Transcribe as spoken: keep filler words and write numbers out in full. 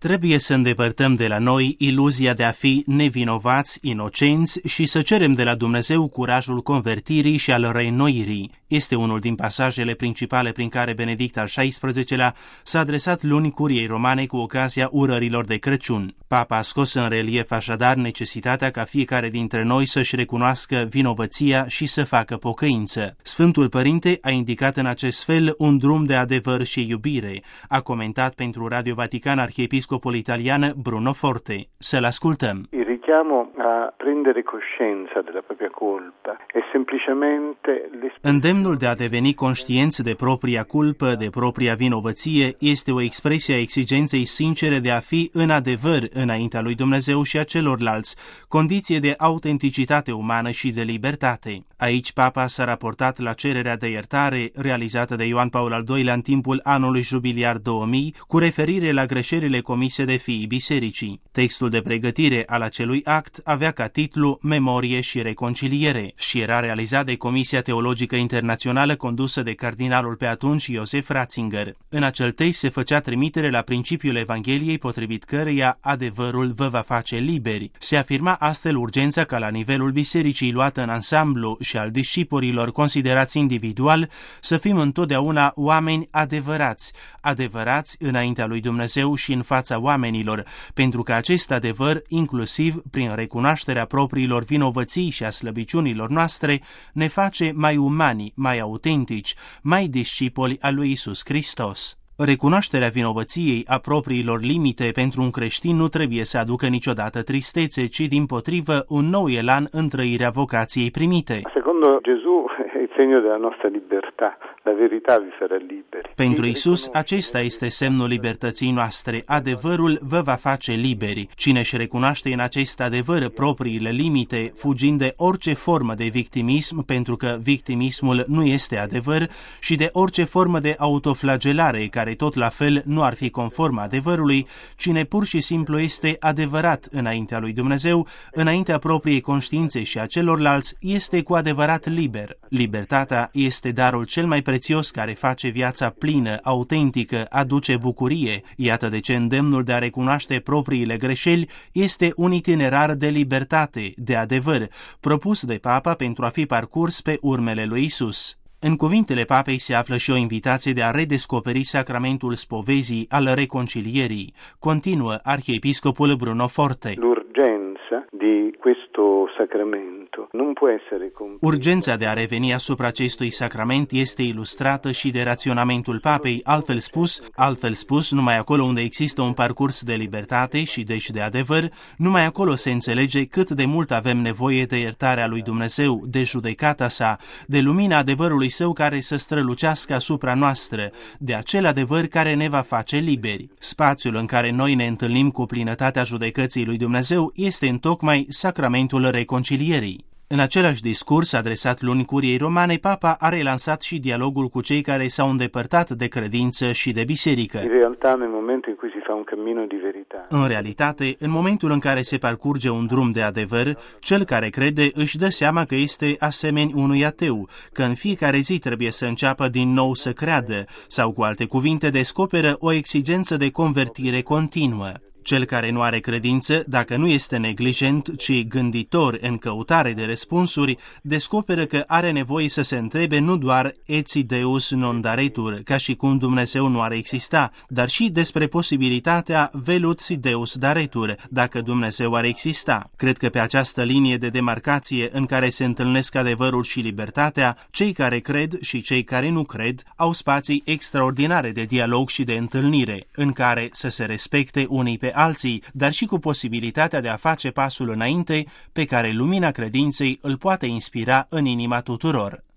Trebuie să îndepărtăm de la noi iluzia de a fi nevinovați, inocenți și să cerem de la Dumnezeu curajul convertirii și al reînnoirii. Este unul din pasajele principale prin care Benedict al șaisprezecelea s-a adresat luni Curiei Romane cu ocazia urărilor de Crăciun. Papa a scos în relief așadar necesitatea ca fiecare dintre noi să-și recunoască vinovăția și să facă pocăință. Sfântul Părinte a indicat în acest fel un drum de adevăr și iubire. A comentat pentru Radio Vatican arhiepiscopul italian Bruno Forte. Să-l ascultăm. Il richiamo a prendere coscienza della propria colpa è semplicemente Îndemnul de a deveni conștienți de propria culpă, de propria vinovăție, este o expresie a exigenței sincere de a fi în adevăr înaintea lui Dumnezeu și a celorlalți, condiție de autenticitate umană și de libertate. Aici Papa s-a raportat la cererea de iertare realizată de Ioan Paul al doilea în timpul anului jubiliar două mii, cu referire la greșelile comise de fiii bisericii. Textul de pregătire al acelui act avea ca titlu Memorie și reconciliere și era realizat de Comisia Teologică Internațională condusă de cardinalul pe atunci Josef Ratzinger. În acel text se făcea trimitere la principiul Evangheliei potrivit căreia adevărul vă va face liberi. Se afirma astfel urgența ca la nivelul bisericii luată în ansamblu și al discipolilor considerați individual să fim întotdeauna oameni adevărați, adevărați înaintea lui Dumnezeu și în fața oamenilor, pentru că acest adevăr, inclusiv prin recunoașterea propriilor vinovății și a slăbiciunilor noastre, ne face mai umani, mai autentici, mai discipoli al lui Iisus Hristos. Recunoașterea vinovăției a propriilor limite pentru un creștin nu trebuie să aducă niciodată tristețe, ci dimpotrivă un nou elan în trăirea vocației primite. Secondo Gesù è il segno della nostra libertà. La verità vi farà liberi. Pentru Iisus, acesta este semnul libertății noastre. Adevărul vă va face liberi. Cine își recunoaște în acest adevăr propriile limite, fugind de orice formă de victimism, pentru că victimismul nu este adevăr, și de orice formă de autoflagelare, care tot la fel nu ar fi conform adevărului, cine pur și simplu este adevărat înaintea lui Dumnezeu, înaintea propriei conștiințe și a celorlalți, este cu adevărat liber. Libertatea este darul cel mai prețios care face viața plină, autentică, aduce bucurie. Iată de ce îndemnul de a recunoaște propriile greșeli este un itinerar de libertate, de adevăr, propus de Papa pentru a fi parcurs pe urmele lui Isus. În cuvintele Papei se află și o invitație de a redescoperi sacramentul spovezii al reconcilierii. Continuă arhiepiscopul Bruno Forte. L'urgenza di questo sacramento non può essere Urgența de a reveni asupra acestui sacrament este ilustrată și de raționamentul Papei, altfel spus, altfel spus, numai acolo unde există un parcurs de libertate și deci de adevăr, numai acolo se înțelege cât de mult avem nevoie de iertarea lui Dumnezeu, de judecata sa, de lumina adevărului său care să strălucească asupra noastră, de acel adevăr care ne va face liberi. Spațiul în care noi ne întâlnim cu plinătatea judecății lui Dumnezeu este întocmai sacramentul reconcilierii. În același discurs adresat luni Curiei Romane, Papa a relansat și dialogul cu cei care s-au îndepărtat de credință și de biserică. In realtà, nel momento in cui si fa un cammino di verità. În realitate, în momentul în care se parcurge un drum de adevăr, cel care crede își dă seama că este asemeni unui ateu, că în fiecare zi trebuie să înceapă din nou să creadă, sau cu alte cuvinte descoperă o exigență de convertire continuă. Cel care nu are credință, dacă nu este neglijent, ci gânditor în căutare de răspunsuri, descoperă că are nevoie să se întrebe nu doar etsi Deus non daretur, ca și cum Dumnezeu nu ar exista, dar și despre posibilitatea velut si Deus daretur, dacă Dumnezeu ar exista. Cred că pe această linie de demarcație în care se întâlnesc adevărul și libertatea, cei care cred și cei care nu cred au spații extraordinare de dialog și de întâlnire, în care să se respecte unii pe alții, dar și cu posibilitatea de a face pasul înainte pe care lumina credinței îl poate inspira în inima tuturor.